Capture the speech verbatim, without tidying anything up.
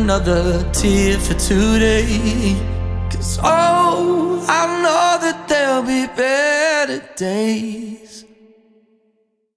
another tear for today. Cause oh, I know that there'll be better days.